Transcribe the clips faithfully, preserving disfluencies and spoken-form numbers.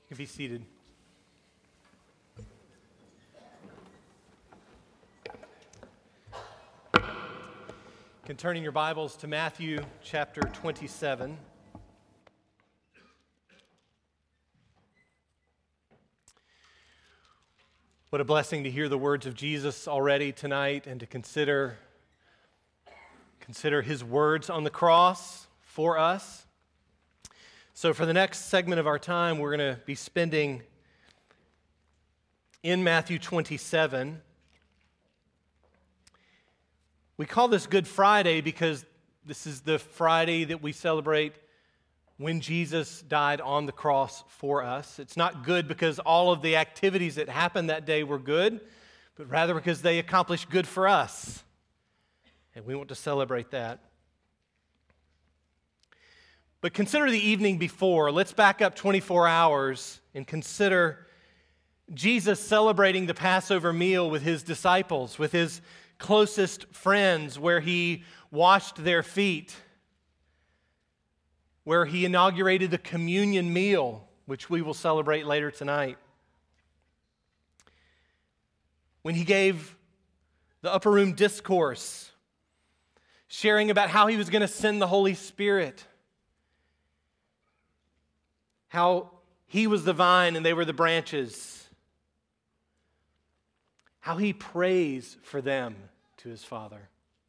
You can be seated. You can turn in your Bibles to Matthew chapter twenty-seven. What a blessing to hear the words of Jesus already tonight and to consider, consider his words on the cross for us. So for the next segment of our time, we're going to be spending in Matthew twenty-seven. We call this Good Friday because this is the Friday that we celebrate when Jesus died on the cross for us. It's not good because all of the activities that happened that day were good, but rather because they accomplished good for us. And we want to celebrate that. But consider the evening before. Let's back up twenty-four hours and consider Jesus celebrating the Passover meal with his disciples, with his closest friends, where he washed their feet, where he inaugurated the communion meal, which we will celebrate later tonight. When he gave the upper room discourse, sharing about how he was going to send the Holy Spirit, how he was the vine and they were the branches, how he prays for them to his Father.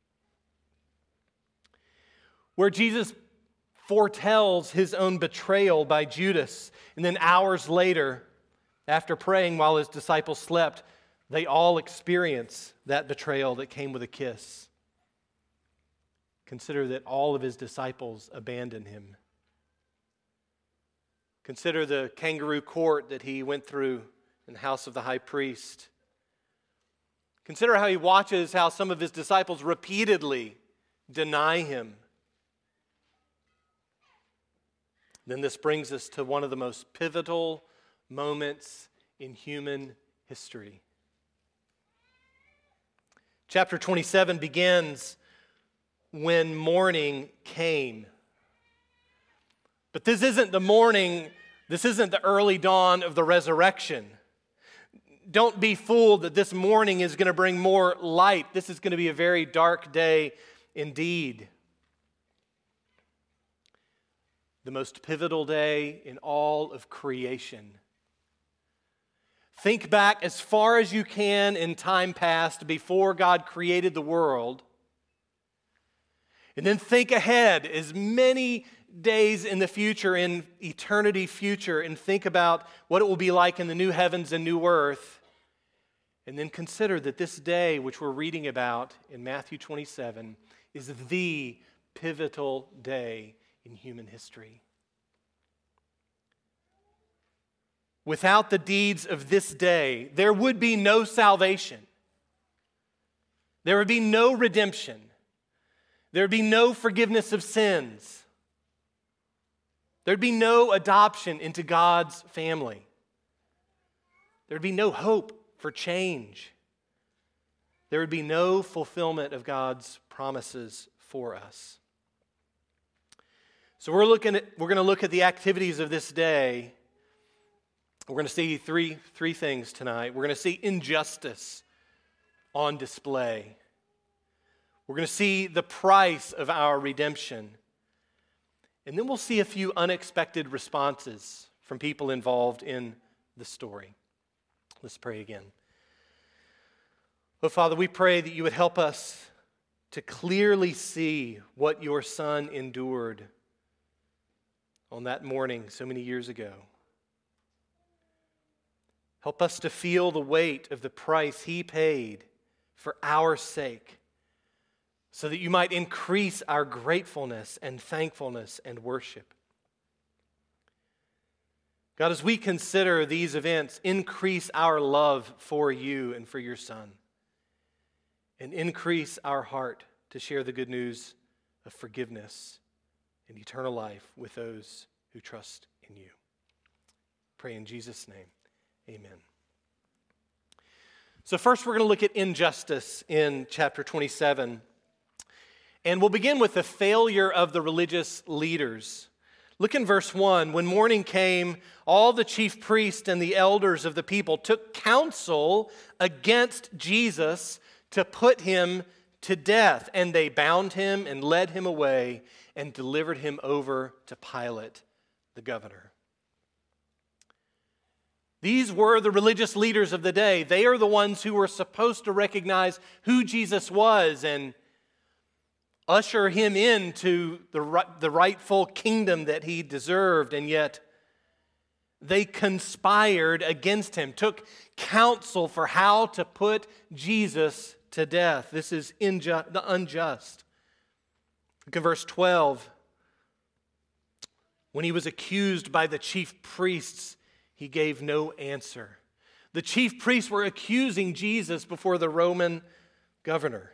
Where Jesus foretells his own betrayal by Judas, and then hours later, after praying while his disciples slept, they all experience that betrayal that came with a kiss. Consider that all of his disciples abandon him. Consider the kangaroo court that he went through in the house of the high priest. Consider how he watches how some of his disciples repeatedly deny him. Then this brings us to one of the most pivotal moments in human history. Chapter twenty-seven begins when morning came. But this isn't the morning, this isn't the early dawn of the resurrection. Don't be fooled that this morning is going to bring more light. This is going to be a very dark day indeed. The most pivotal day in all of creation. Think back as far as you can in time past before God created the world. And then think ahead as many days in the future, in eternity future, and think about what it will be like in the new heavens and new earth. And then consider that this day, which we're reading about in Matthew twenty-seven, is the pivotal day in human history. Without the deeds of this day, there would be no salvation. There would be no redemption. There would be no forgiveness of sins. There'd be no adoption into God's family. There'd be no hope for change. There would be no fulfillment of God's promises for us. So we're looking at we're going to look at the activities of this day. We're going to see three three things tonight. We're going to see injustice on display. We're going to see the price of our redemption. And then we'll see a few unexpected responses from people involved in the story. Let's pray again. Oh, Father, we pray that you would help us to clearly see what your Son endured on that morning so many years ago. Help us to feel the weight of the price he paid for our sake, so that you might increase our gratefulness and thankfulness and worship. God, as we consider these events, increase our love for you and for your Son, and increase our heart to share the good news of forgiveness and eternal life with those who trust in you. Pray in Jesus' name, amen. So first we're going to look at injustice in chapter twenty-seven. And we'll begin with the failure of the religious leaders. Look in verse one. When morning came, all the chief priests and the elders of the people took counsel against Jesus to put him to death. And they bound him and led him away and delivered him over to Pilate, the governor. These were the religious leaders of the day. They are the ones who were supposed to recognize who Jesus was and usher him into the, the rightful kingdom that he deserved. And yet they conspired against him, took counsel for how to put Jesus to death. This is inju- unjust. Look at verse twelve. When he was accused by the chief priests, he gave no answer. The chief priests were accusing Jesus before the Roman governor.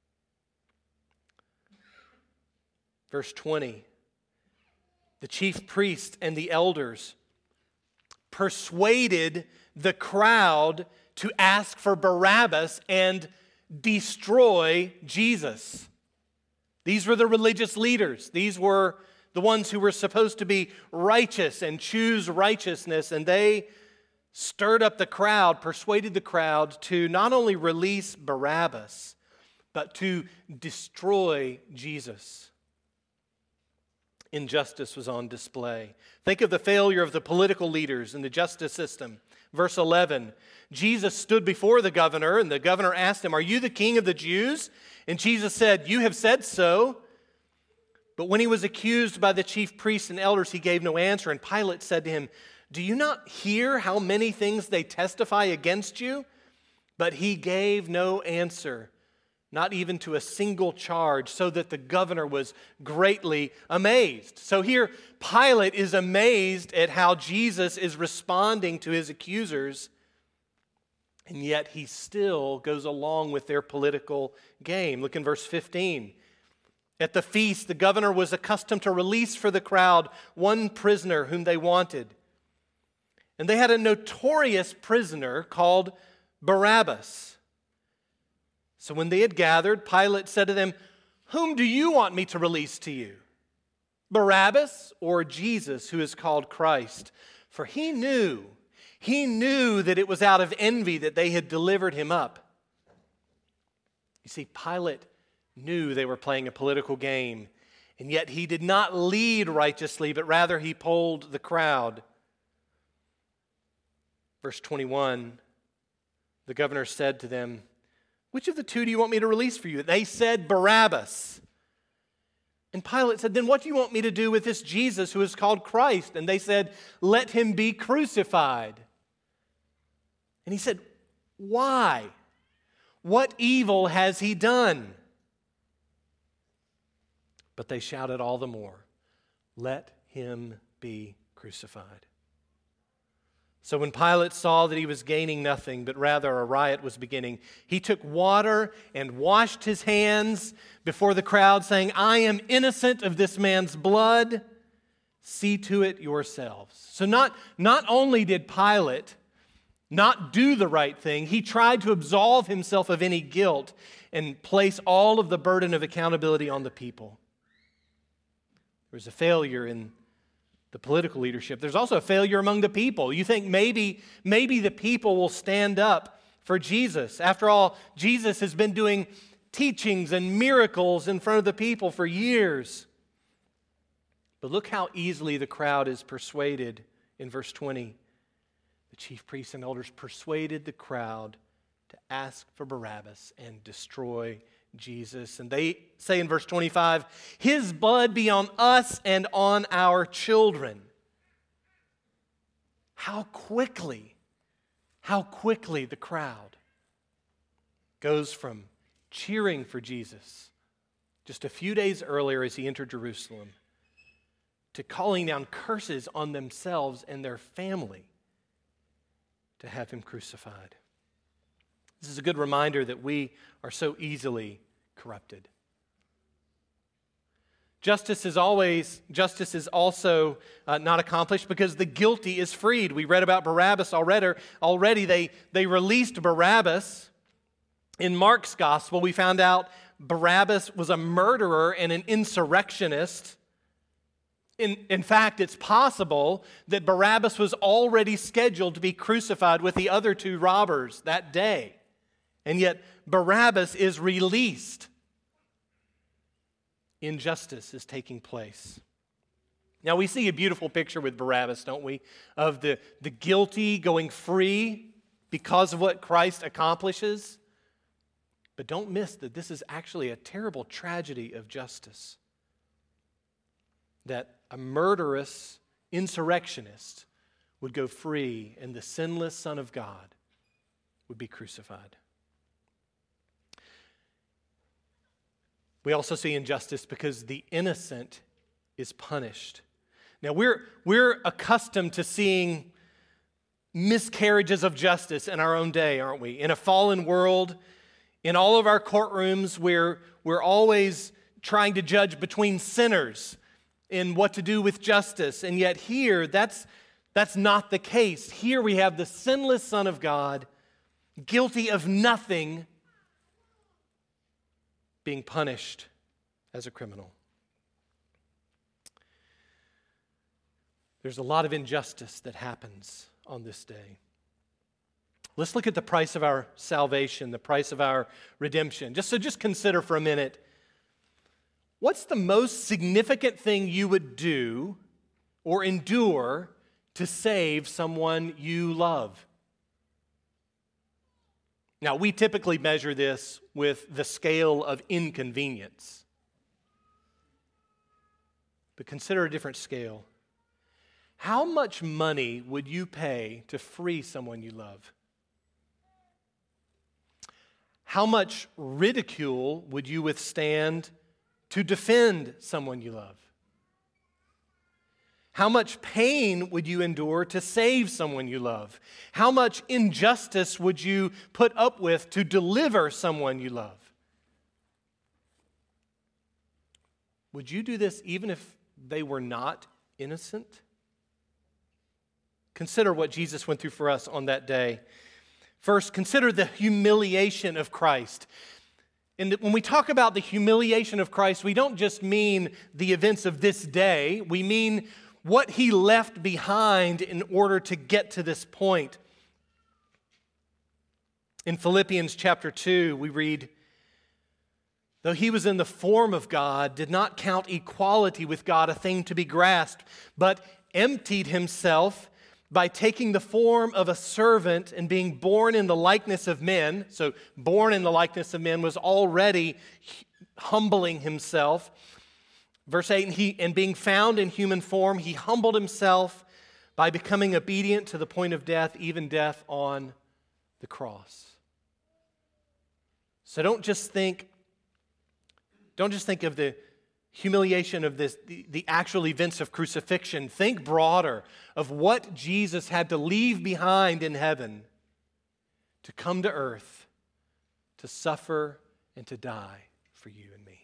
Verse twenty. The chief priests and the elders persuaded the crowd to ask for Barabbas and destroy Jesus. These were the religious leaders. These were the ones who were supposed to be righteous and choose righteousness, and they stirred up the crowd, persuaded the crowd to not only release Barabbas, but to destroy Jesus. Injustice was on display. Think of the failure of the political leaders in the justice system. Verse eleven, Jesus stood before the governor, and the governor asked him, "Are you the king of the Jews?" And Jesus said, "You have said so." But when he was accused by the chief priests and elders, he gave no answer. And Pilate said to him, "Do you not hear how many things they testify against you?" But he gave no answer, not even to a single charge, so that the governor was greatly amazed. So here, Pilate is amazed at how Jesus is responding to his accusers, and yet he still goes along with their political game. Look in verse fifteen. At the feast, the governor was accustomed to release for the crowd one prisoner whom they wanted. And they had a notorious prisoner called Barabbas. So when they had gathered, Pilate said to them, "Whom do you want me to release to you? Barabbas or Jesus, who is called Christ?" For he knew, he knew that it was out of envy that they had delivered him up. You see, Pilate knew they were playing a political game, and yet he did not lead righteously, but rather he polled the crowd. Verse twenty-one, the governor said to them, "Which of the two do you want me to release for you?" They said, "Barabbas." And Pilate said, "Then what do you want me to do with this Jesus who is called Christ?" And they said, "Let him be crucified." And he said, "Why? What evil has he done?" But they shouted all the more, "Let him be crucified." So when Pilate saw that he was gaining nothing, but rather a riot was beginning, he took water and washed his hands before the crowd, saying, "I am innocent of this man's blood. See to it yourselves." So not, not only did Pilate not do the right thing, he tried to absolve himself of any guilt and place all of the burden of accountability on the people. There was a failure in the political leadership. There's also a failure among the people. You think maybe, maybe the people will stand up for Jesus. After all, Jesus has been doing teachings and miracles in front of the people for years. But look how easily the crowd is persuaded in verse twenty. The chief priests and elders persuaded the crowd to ask for Barabbas and destroy Jesus. And they say in verse twenty-five, "His blood be on us and on our children." How quickly, how quickly the crowd goes from cheering for Jesus just a few days earlier as he entered Jerusalem to calling down curses on themselves and their family to have him crucified. This is a good reminder that we are so easily corrupted. Justice is always, justice is also uh, not accomplished because the guilty is freed. We read about Barabbas already. Already they, they released Barabbas. In Mark's gospel, we found out Barabbas was a murderer and an insurrectionist. In, in fact, it's possible that Barabbas was already scheduled to be crucified with the other two robbers that day. And yet Barabbas is released. Injustice is taking place. Now we see a beautiful picture with Barabbas, don't we? Of the, the guilty going free because of what Christ accomplishes. But don't miss that this is actually a terrible tragedy of justice. That a murderous insurrectionist would go free and the sinless Son of God would be crucified. We also see injustice because the innocent is punished. Now, we're, we're accustomed to seeing miscarriages of justice in our own day, aren't we? In a fallen world, in all of our courtrooms, we're, we're always trying to judge between sinners in what to do with justice. And yet here, that's, that's not the case. Here we have the sinless Son of God, guilty of nothing, being punished as a criminal. There's a lot of injustice that happens on this day. Let's look at the price of our salvation, the price of our redemption. Just so just consider for a minute, what's the most significant thing you would do or endure to save someone you love? Now, we typically measure this with the scale of inconvenience. But consider a different scale. How much money would you pay to free someone you love? How much ridicule would you withstand to defend someone you love? How much pain would you endure to save someone you love? How much injustice would you put up with to deliver someone you love? Would you do this even if they were not innocent? Consider what Jesus went through for us on that day. First, consider the humiliation of Christ. And when we talk about the humiliation of Christ, we don't just mean the events of this day. We mean what he left behind in order to get to this point. In Philippians chapter two, we read, though he was in the form of God, did not count equality with God a thing to be grasped, but emptied himself by taking the form of a servant and being born in the likeness of men. So born in the likeness of men was already humbling himself. Verse eight, and, he, and being found in human form, he humbled himself by becoming obedient to the point of death, even death on the cross. So don't just think, don't just think of the humiliation of this, the, the actual events of crucifixion. Think broader of what Jesus had to leave behind in heaven to come to earth, to suffer and to die for you and me.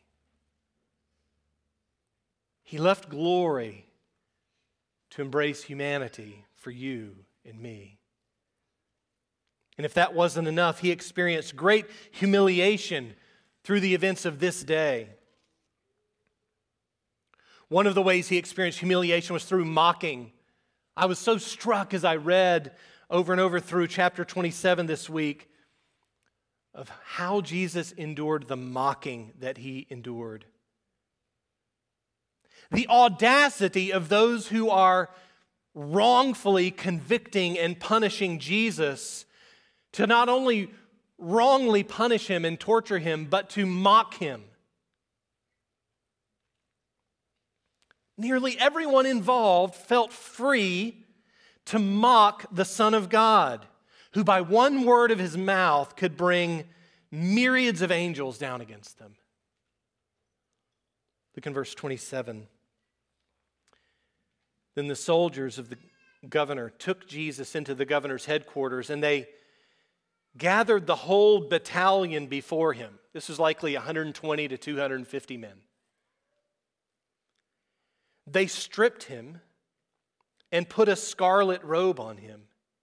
He left glory to embrace humanity for you and me. And if that wasn't enough, he experienced great humiliation through the events of this day. One of the ways he experienced humiliation was through mocking. I was so struck as I read over and over through chapter twenty-seven this week of how Jesus endured the mocking that he endured. The audacity of those who are wrongfully convicting and punishing Jesus to not only wrongly punish him and torture him, but to mock him. Nearly everyone involved felt free to mock the Son of God, who by one word of his mouth could bring myriads of angels down against them. Look in verse twenty-seven. Then the soldiers of the governor took Jesus into the governor's headquarters, and they gathered the whole battalion before him. This was likely one hundred twenty to two hundred fifty men. They stripped him and put a scarlet robe on him.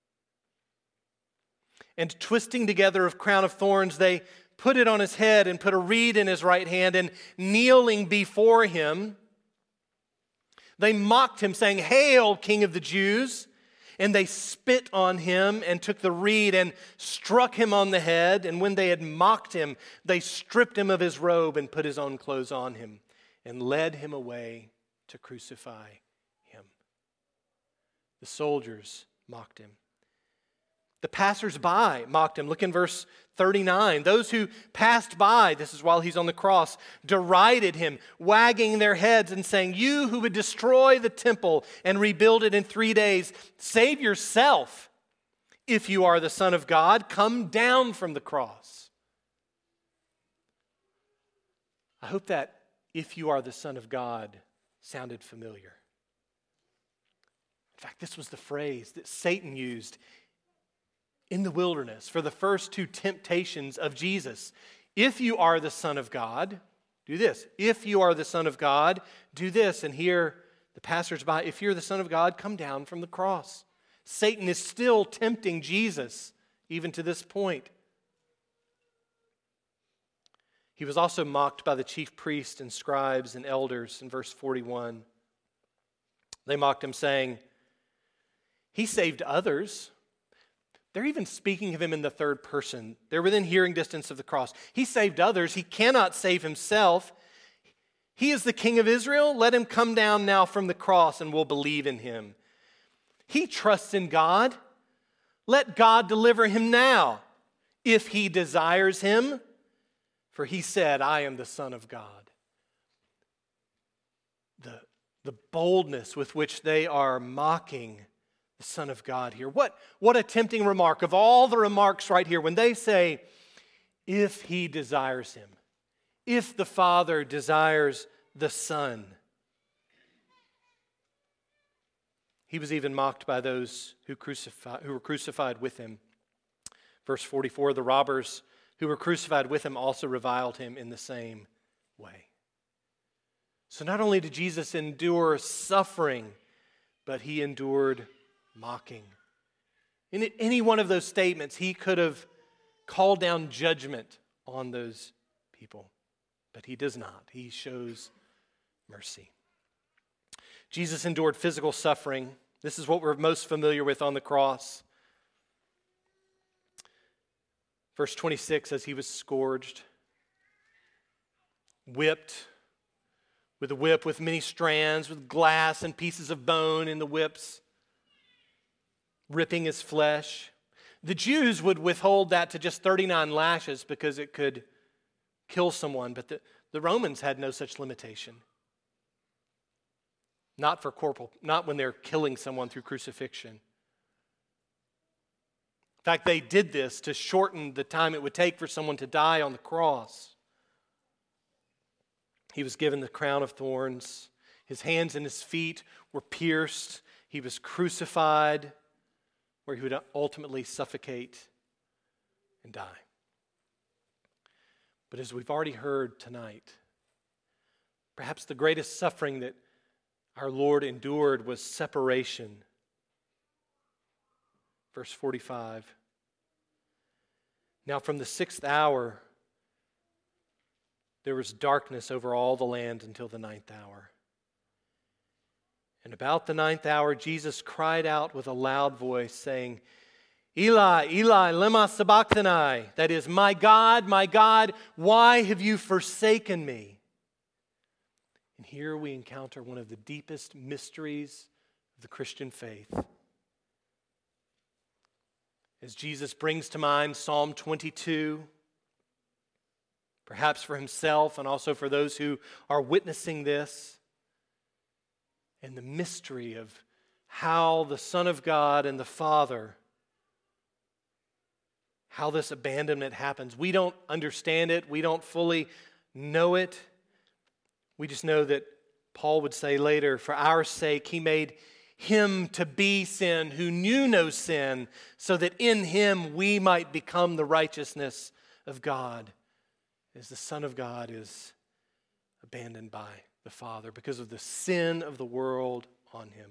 And twisting together a crown of thorns, they put it on his head and put a reed in his right hand, and kneeling before him, They mocked him, saying, "Hail, King of the Jews!" And they spit on him and took the reed and struck him on the head. And when they had mocked him, they stripped him of his robe and put his own clothes on him and led him away to crucify him. The soldiers mocked him. The passers-by mocked him. Look in verse thirty-nine. Those who passed by, this is while he's on the cross, derided him, wagging their heads and saying, "You who would destroy the temple and rebuild it in three days, save yourself. If you are the Son of God, come down from the cross." I hope that "if you are the Son of God" sounded familiar. In fact, this was the phrase that Satan used in the wilderness for the first two temptations of Jesus. If you are the Son of God, do this. If you are the Son of God, do this. And here, the passers-by, if you're the Son of God, come down from the cross. Satan is still tempting Jesus, even to this point. He was also mocked by the chief priests and scribes and elders in verse forty-one. They mocked him, saying, "He saved others." They're even speaking of him in the third person. They're within hearing distance of the cross. He saved others. He cannot save himself. He is the King of Israel. Let him come down now from the cross and we'll believe in him. He trusts in God. Let God deliver him now if he desires him. For he said, "I am the Son of God." The, the boldness with which they are mocking the Son of God here. What, what a tempting remark of all the remarks right here when they say, "if he desires him," if the Father desires the Son. He was even mocked by those who, crucified, who were crucified with him. Verse forty-four, the robbers who were crucified with him also reviled him in the same way. So not only did Jesus endure suffering, but he endured mocking. In any one of those statements, he could have called down judgment on those people, but he does not. He shows mercy. Jesus endured physical suffering. This is what we're most familiar with on the cross. Verse twenty-six, as he was scourged, whipped with a whip with many strands, with glass and pieces of bone in the whips, ripping his flesh. The Jews would withhold that to just thirty-nine lashes because it could kill someone, but the, the Romans had no such limitation. Not for corporal, not when they're killing someone through crucifixion. In fact, they did this to shorten the time it would take for someone to die on the cross. He was given the crown of thorns. His hands and his feet were pierced. He was crucified, where he would ultimately suffocate and die. But as we've already heard tonight, perhaps the greatest suffering that our Lord endured was separation. Verse forty-five. Now from the sixth hour, there was darkness over all the land until the ninth hour. And about the ninth hour, Jesus cried out with a loud voice, saying, "Eli, Eli, lema sabachthani," that is, "My God, my God, why have you forsaken me?" And here we encounter one of the deepest mysteries of the Christian faith. As Jesus brings to mind Psalm twenty-two, perhaps for himself and also for those who are witnessing this, and the mystery of how the Son of God and the Father, how this abandonment happens. We don't understand it. We don't fully know it. We just know that Paul would say later, for our sake, he made him to be sin who knew no sin, so that in him we might become the righteousness of God, as the Son of God is abandoned by the Father because of the sin of the world on him.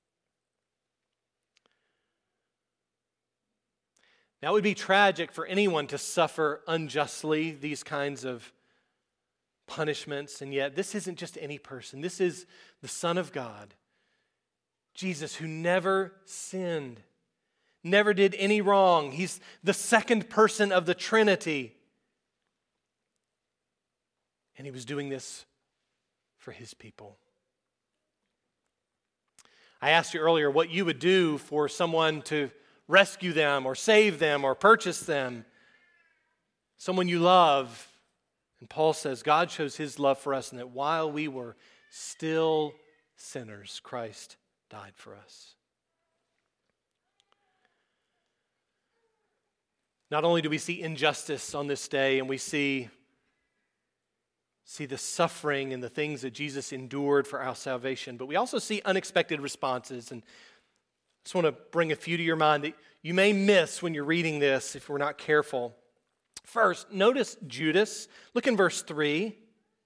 Now, it would be tragic for anyone to suffer unjustly these kinds of punishments, and yet this isn't just any person. This is the Son of God Jesus, who never sinned, never did any wrong. He's the second person of the Trinity. And he was doing this for his people. I asked you earlier what you would do for someone to rescue them or save them or purchase them, someone you love. And Paul says God shows his love for us, and that while we were still sinners, Christ died for us. Not only do we see injustice on this day, and we see, see the suffering and the things that Jesus endured for our salvation, but we also see unexpected responses. And I just want to bring a few to your mind that you may miss when you're reading this if we're not careful. First, notice Judas. Look in verse three.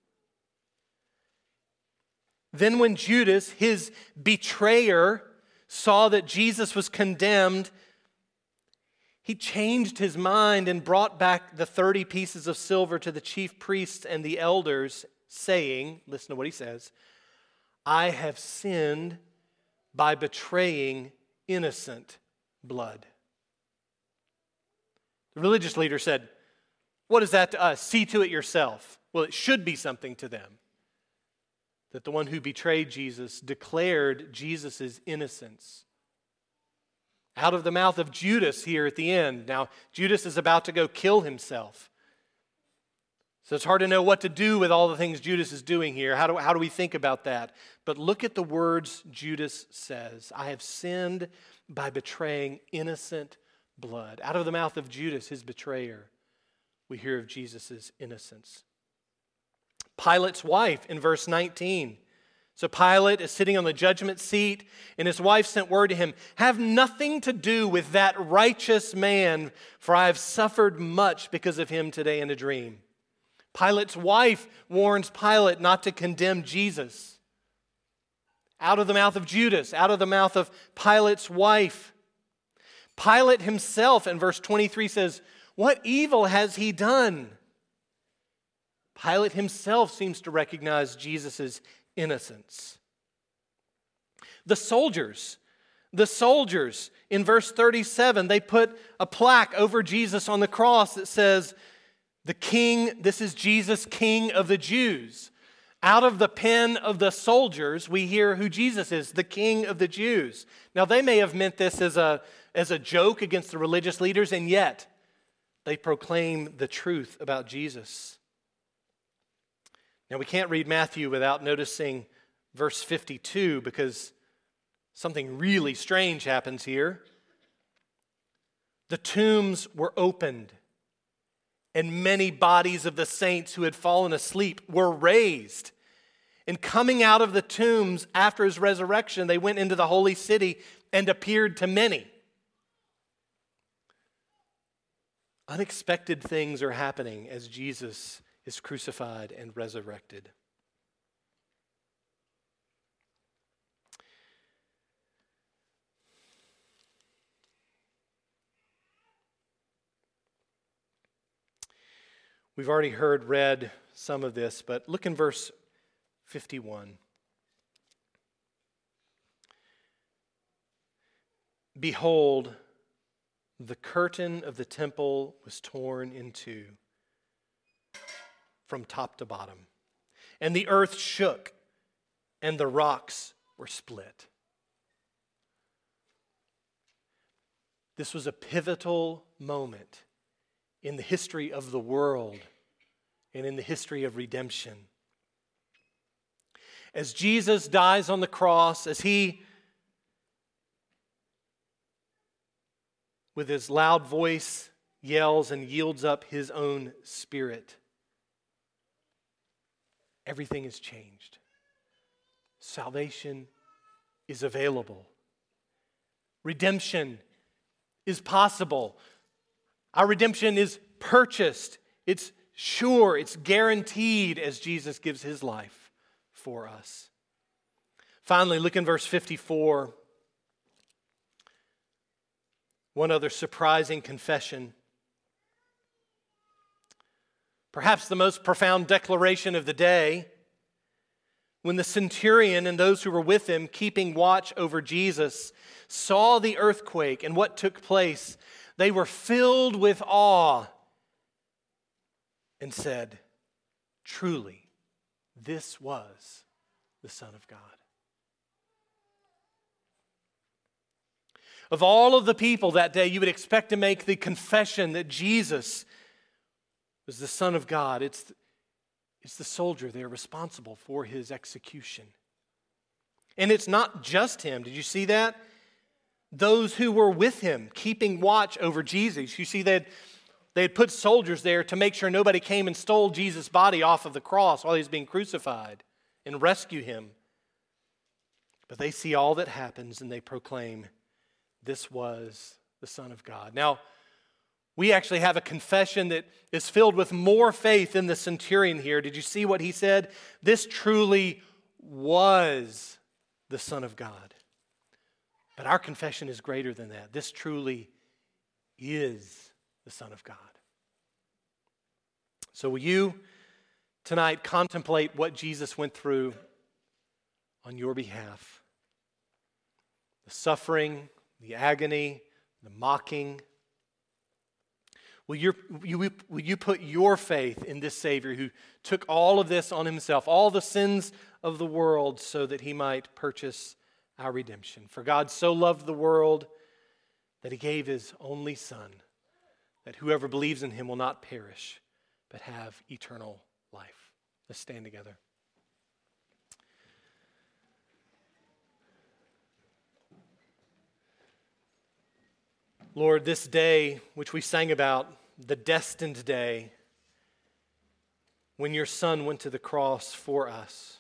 Then when Judas, his betrayer, saw that Jesus was condemned, he changed his mind and brought back the thirty pieces of silver to the chief priests and the elders, saying, listen to what he says, I have sinned by betraying innocent blood. The religious leader said, what is that to us? See to it yourself. Well, it should be something to them that the one who betrayed Jesus declared Jesus' innocence. Out of the mouth of Judas here at the end. Now, Judas is about to go kill himself. So it's hard to know what to do with all the things Judas is doing here. How do, how do we think about that? But look at the words Judas says. I have sinned by betraying innocent blood. Out of the mouth of Judas, his betrayer, we hear of Jesus' innocence. Pilate's wife in verse nineteen. So Pilate is sitting on the judgment seat, and his wife sent word to him, have nothing to do with that righteous man, for I have suffered much because of him today in a dream. Pilate's wife warns Pilate not to condemn Jesus. Out of the mouth of Judas, out of the mouth of Pilate's wife. Pilate himself in verse twenty-three says, what evil has he done? Pilate himself seems to recognize Jesus' innocence. The soldiers, the soldiers in verse thirty-seven, they put a plaque over Jesus on the cross that says, the King, this is Jesus, King of the Jews. Out of the pen of the soldiers, we hear who Jesus is, the King of the Jews. Now, they may have meant this as a, as a joke against the religious leaders, and yet they proclaim the truth about Jesus. Now, we can't read Matthew without noticing verse fifty-two because something really strange happens here. The tombs were opened, and many bodies of the saints who had fallen asleep were raised. And coming out of the tombs after his resurrection, they went into the holy city and appeared to many. Unexpected things are happening as Jesus is crucified and resurrected. We've already heard, read some of this, but look in verse fifty-one. Behold, the curtain of the temple was torn in two from top to bottom, and the earth shook, and the rocks were split. This was a pivotal moment in the history of the world and in the history of redemption. As Jesus dies on the cross, as he, with his loud voice, yells and yields up his own spirit, everything is changed. Salvation is available. Redemption is possible. Our redemption is purchased. It's sure. It's guaranteed as Jesus gives his life for us. Finally, look in verse fifty-four. One other surprising confession. Perhaps the most profound declaration of the day. When the centurion and those who were with him, keeping watch over Jesus, saw the earthquake and what took place, they were filled with awe and said, "Truly, this was the Son of God." Of all of the people that day, you would expect to make the confession that Jesus was the Son of God. It's, it's the soldier there responsible for his execution. And it's not just him. Did you see that? Those who were with him, keeping watch over Jesus. You see, they'd, they had put soldiers there to make sure nobody came and stole Jesus' body off of the cross while he was being crucified and rescue him. But they see all that happens and they proclaim, "This was the Son of God." Now, we actually have a confession that is filled with more faith than the centurion here. Did you see what he said? This truly was the Son of God. But our confession is greater than that. This truly is the Son of God. So will you tonight contemplate what Jesus went through on your behalf? The suffering, the agony, the mocking. Will you, will you put your faith in this Savior who took all of this on himself, all the sins of the world, so that he might purchase our redemption? For God so loved the world that he gave his only Son, that whoever believes in him will not perish, but have eternal life. Let's stand together. Lord, this day which we sang about, the destined day, when your Son went to the cross for us,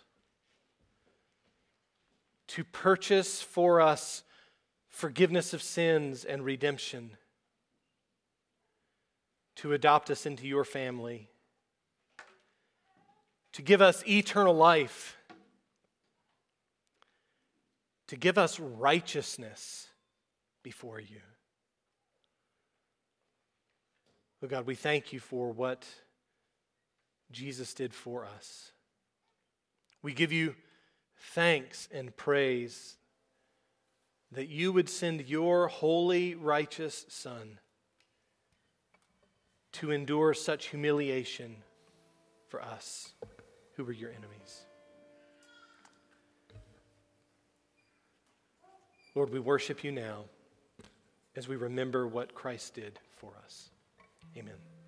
to purchase for us forgiveness of sins and redemption, to adopt us into your family, to give us eternal life, to give us righteousness before you. Oh God, we thank you for what Jesus did for us. We give you thanks and praise that you would send your holy, righteous Son to endure such humiliation for us who were your enemies. Lord, we worship you now as we remember what Christ did for us. Amen.